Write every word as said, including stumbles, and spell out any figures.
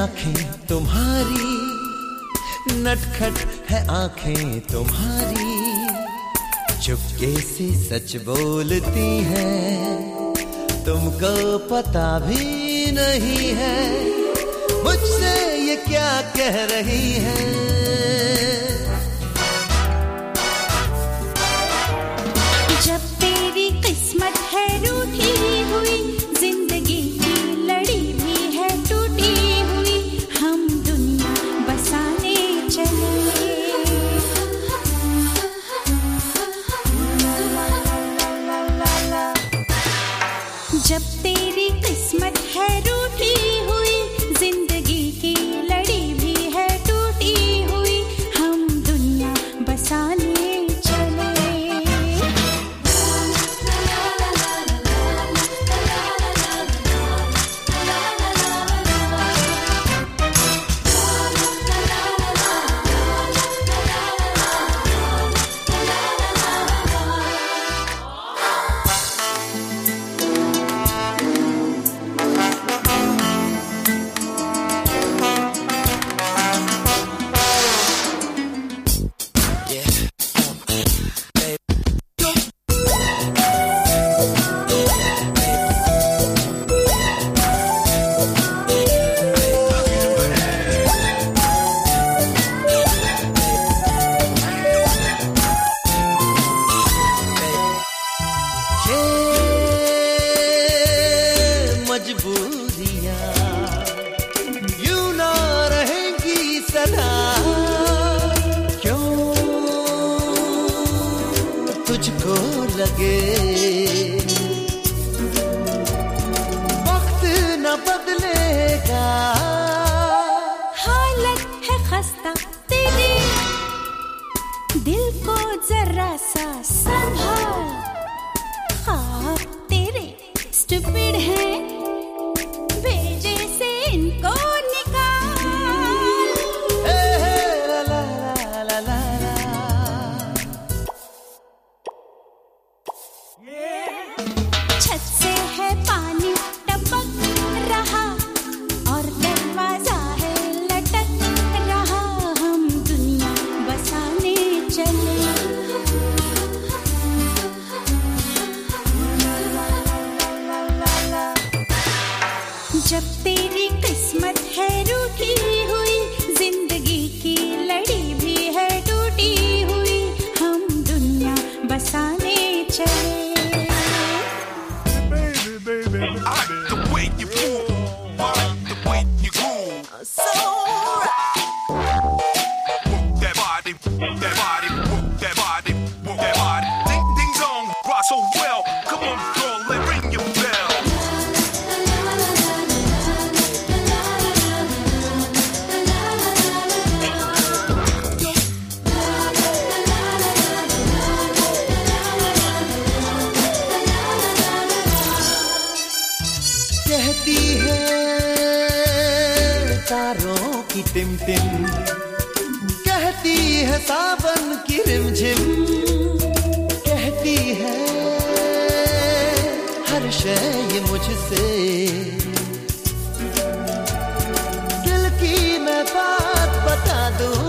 आंखें तुम्हारी, नटखट है आंखें तुम्हारी, चुपके से सच बोलती हैं, तुमको पता भी नहीं है मुझसे ये क्या कह रही हैं। जब तेरी किस्मत है रूठी हुई, जिंदगी की लड़ी भी है टूटी हुई, हम दुनिया बसाने चले। जब तेरी किस्मत है रूठी हुई, जिंदगी की लड़ी भी है टूटी हुई, हम दुनिया बसाने चले। मजबूरियां यूं ना रहेंगी सदा, क्यों तुझको लगे वक्त न बदलेगा। हालत है खस्ता तेरी, दिल को जरा सा संभाल, ख्वाब तेरे स्टूपिड हैं, भेजे से इनको निकाल। ए, ला, ला, ला, ला, ला, ला। छत से है पानी टपक रहा और दरवाजा है लटक रहा, हम दुनिया बसाने चले। जब तेरी किस्मत है रूठी हुई, जिंदगी की लड़ी भी है टूटी हुई, हम दुनिया बसाने चले। I like the way you move, I like the way you groove. So Work that body, work that body, work that body, work that body. Ding ding dong, rock so well. Come on, girl, let ring your bell. कहती है तारों की टिमटिम, कहती है सावन की रिमझिम, कहती है हर शय मुझसे, दिल की मैं बात बता दूं